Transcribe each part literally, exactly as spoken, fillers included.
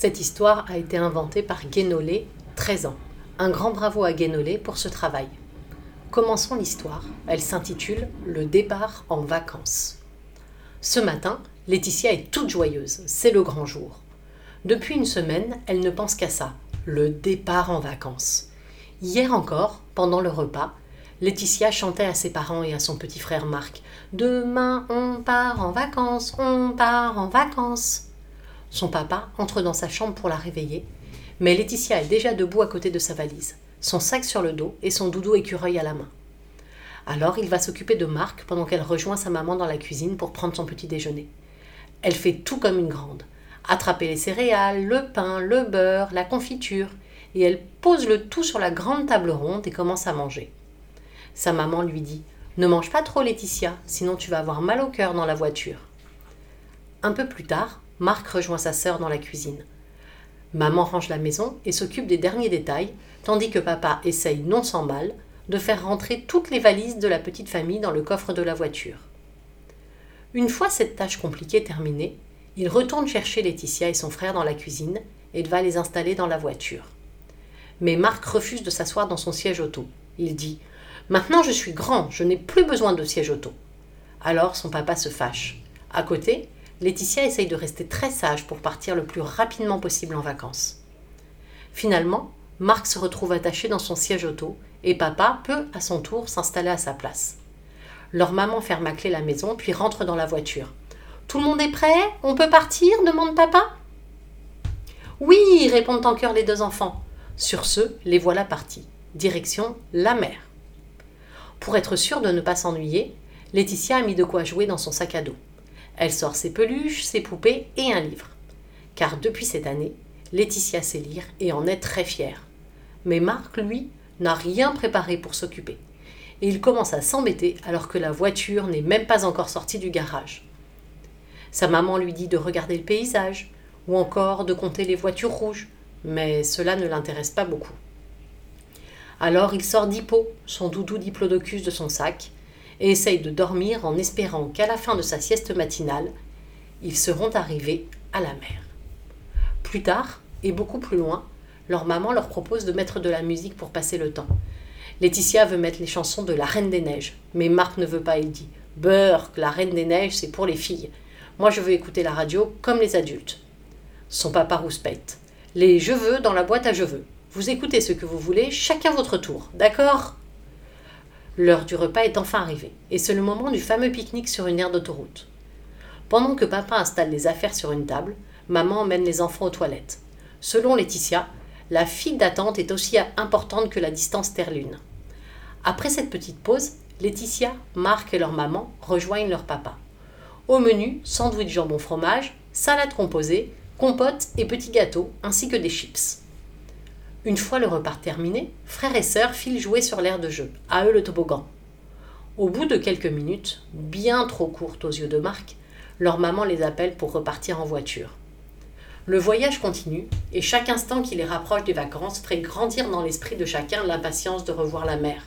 Cette histoire a été inventée par Guénolé, treize ans. Un grand bravo à Guénolé pour ce travail. Commençons l'histoire. Elle s'intitule « Le départ en vacances ». Ce matin, Laetitia est toute joyeuse. C'est le grand jour. Depuis une semaine, elle ne pense qu'à ça, le départ en vacances. Hier encore, pendant le repas, Laetitia chantait à ses parents et à son petit frère Marc « Demain, on part en vacances, on part en vacances ». Son papa entre dans sa chambre pour la réveiller, mais Laetitia est déjà debout à côté de sa valise, son sac sur le dos et son doudou écureuil à la main. Alors il va s'occuper de Marc pendant qu'elle rejoint sa maman dans la cuisine pour prendre son petit déjeuner. Elle fait tout comme une grande, attraper les céréales, le pain, le beurre, la confiture, et elle pose le tout sur la grande table ronde et commence à manger. Sa maman lui dit « Ne mange pas trop Laetitia, sinon tu vas avoir mal au cœur dans la voiture. » Un peu plus tard, Marc rejoint sa sœur dans la cuisine. Maman range la maison et s'occupe des derniers détails, tandis que papa essaye, non sans mal, de faire rentrer toutes les valises de la petite famille dans le coffre de la voiture. Une fois cette tâche compliquée terminée, il retourne chercher Laetitia et son frère dans la cuisine et va les installer dans la voiture. Mais Marc refuse de s'asseoir dans son siège auto. Il dit « Maintenant je suis grand, je n'ai plus besoin de siège auto. » Alors son papa se fâche. À côté, Laetitia essaye de rester très sage pour partir le plus rapidement possible en vacances. Finalement, Marc se retrouve attaché dans son siège auto et papa peut, à son tour, s'installer à sa place. Leur maman ferme à clé la maison puis rentre dans la voiture. « Tout le monde est prêt ? On peut partir ?» demande papa. « Oui !» répondent en chœur les deux enfants. Sur ce, les voilà partis. Direction la mer. Pour être sûre de ne pas s'ennuyer, Laetitia a mis de quoi jouer dans son sac à dos. Elle sort ses peluches, ses poupées et un livre. Car depuis cette année, Laetitia sait lire et en est très fière. Mais Marc, lui, n'a rien préparé pour s'occuper. Et il commence à s'embêter alors que la voiture n'est même pas encore sortie du garage. Sa maman lui dit de regarder le paysage ou encore de compter les voitures rouges, mais cela ne l'intéresse pas beaucoup. Alors il sort Dippo, son doudou diplodocus de son sac, et essaye de dormir en espérant qu'à la fin de sa sieste matinale, ils seront arrivés à la mer. Plus tard, et beaucoup plus loin, leur maman leur propose de mettre de la musique pour passer le temps. Laetitia veut mettre les chansons de la Reine des Neiges, mais Marc ne veut pas, il dit « Burk, la Reine des Neiges, c'est pour les filles. Moi, je veux écouter la radio comme les adultes. » Son papa rouspète « Les je veux dans la boîte à je veux. Vous écoutez ce que vous voulez, chacun votre tour, d'accord ?» L'heure du repas est enfin arrivée, et c'est le moment du fameux pique-nique sur une aire d'autoroute. Pendant que papa installe les affaires sur une table, maman emmène les enfants aux toilettes. Selon Laetitia, la file d'attente est aussi importante que la distance Terre-Lune. Après cette petite pause, Laetitia, Marc et leur maman rejoignent leur papa. Au menu, sandwich jambon fromage, salade composée, compote et petits gâteaux, ainsi que des chips. Une fois le repas terminé, frères et sœurs filent jouer sur l'aire de jeu, à eux le toboggan. Au bout de quelques minutes, bien trop courtes aux yeux de Marc, leur maman les appelle pour repartir en voiture. Le voyage continue, et chaque instant qui les rapproche des vacances ferait grandir dans l'esprit de chacun l'impatience de revoir la mer.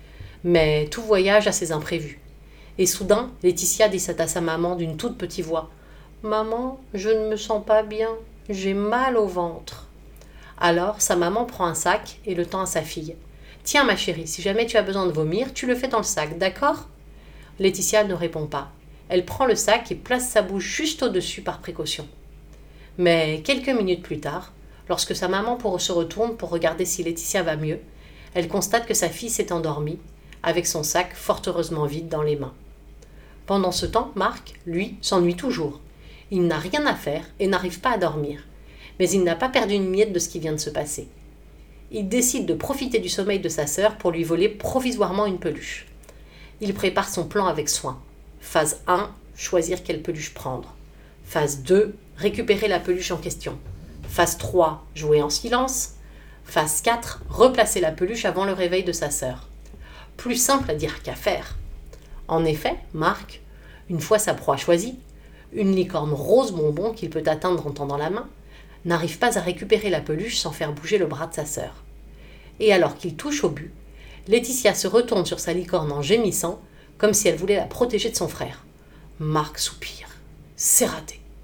Mais tout voyage a ses imprévus. Et soudain, Laetitia dit à sa maman d'une toute petite voix « Maman, je ne me sens pas bien, j'ai mal au ventre. » Alors, sa maman prend un sac et le tend à sa fille. « Tiens ma chérie, si jamais tu as besoin de vomir, tu le fais dans le sac, d'accord ?» Laetitia ne répond pas. Elle prend le sac et place sa bouche juste au-dessus par précaution. Mais quelques minutes plus tard, lorsque sa maman se retourne pour regarder si Laetitia va mieux, elle constate que sa fille s'est endormie, avec son sac fort heureusement vide dans les mains. Pendant ce temps, Marc, lui, s'ennuie toujours. Il n'a rien à faire et n'arrive pas à dormir. Mais il n'a pas perdu une miette de ce qui vient de se passer. Il décide de profiter du sommeil de sa sœur pour lui voler provisoirement une peluche. Il prépare son plan avec soin. Phase un, choisir quelle peluche prendre. Phase deux, récupérer la peluche en question. Phase trois, jouer en silence. Phase quatre, replacer la peluche avant le réveil de sa sœur. Plus simple à dire qu'à faire. En effet, Marc, une fois sa proie choisie, une licorne rose bonbon qu'il peut atteindre en tendant la main, n'arrive pas à récupérer la peluche sans faire bouger le bras de sa sœur. Et alors qu'il touche au but, Laetitia se retourne sur sa licorne en gémissant, comme si elle voulait la protéger de son frère. Marc soupire. C'est raté.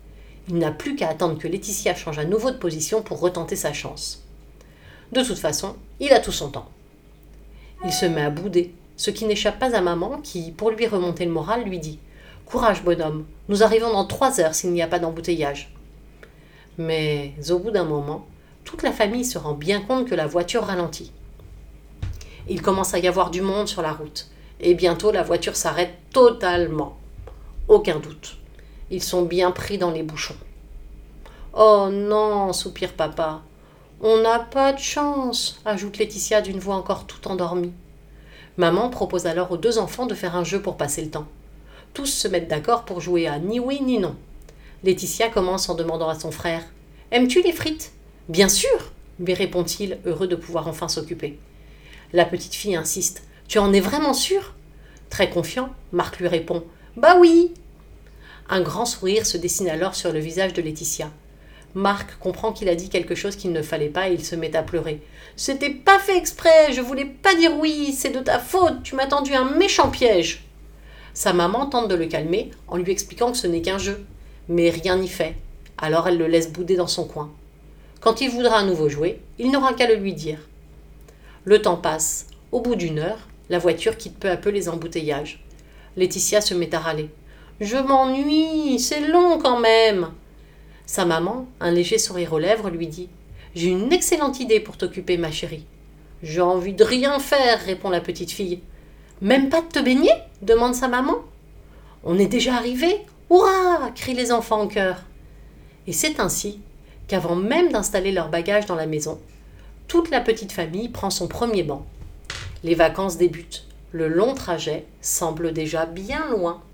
Il n'a plus qu'à attendre que Laetitia change à nouveau de position pour retenter sa chance. De toute façon, il a tout son temps. Il se met à bouder, ce qui n'échappe pas à maman qui, pour lui remonter le moral, lui dit « Courage, bonhomme, nous arrivons dans trois heures s'il n'y a pas d'embouteillage. » Mais au bout d'un moment, toute la famille se rend bien compte que la voiture ralentit. Il commence à y avoir du monde sur la route, et bientôt la voiture s'arrête totalement. Aucun doute. Ils sont bien pris dans les bouchons. « Oh non !» soupire papa. « On n'a pas de chance !» ajoute Laetitia d'une voix encore tout endormie. Maman propose alors aux deux enfants de faire un jeu pour passer le temps. Tous se mettent d'accord pour jouer à ni oui ni non. Laetitia commence en demandant à son frère « Aimes-tu les frites ?»« Bien sûr !» lui répond-il, heureux de pouvoir enfin s'occuper. La petite fille insiste « Tu en es vraiment sûr ?» Très confiant, Marc lui répond « Bah oui !» Un grand sourire se dessine alors sur le visage de Laetitia. Marc comprend qu'il a dit quelque chose qu'il ne fallait pas et il se met à pleurer. « C'était pas fait exprès, je voulais pas dire oui, c'est de ta faute, tu m'as tendu un méchant piège. » Sa maman tente de le calmer en lui expliquant que ce n'est qu'un jeu. Mais rien n'y fait, alors elle le laisse bouder dans son coin. Quand il voudra à nouveau jouer, il n'aura qu'à le lui dire. Le temps passe. Au bout d'une heure, la voiture quitte peu à peu les embouteillages. Laetitia se met à râler. « Je m'ennuie, c'est long quand même !» Sa maman, un léger sourire aux lèvres, lui dit « J'ai une excellente idée pour t'occuper, ma chérie. »« J'ai envie de rien faire, » répond la petite fille. « Même pas de te baigner ?» demande sa maman. « On est déjà arrivé !»« Hurrah !» crient les enfants en chœur. Et c'est ainsi qu'avant même d'installer leurs bagages dans la maison, toute la petite famille prend son premier banc. Les vacances débutent. Le long trajet semble déjà bien loin.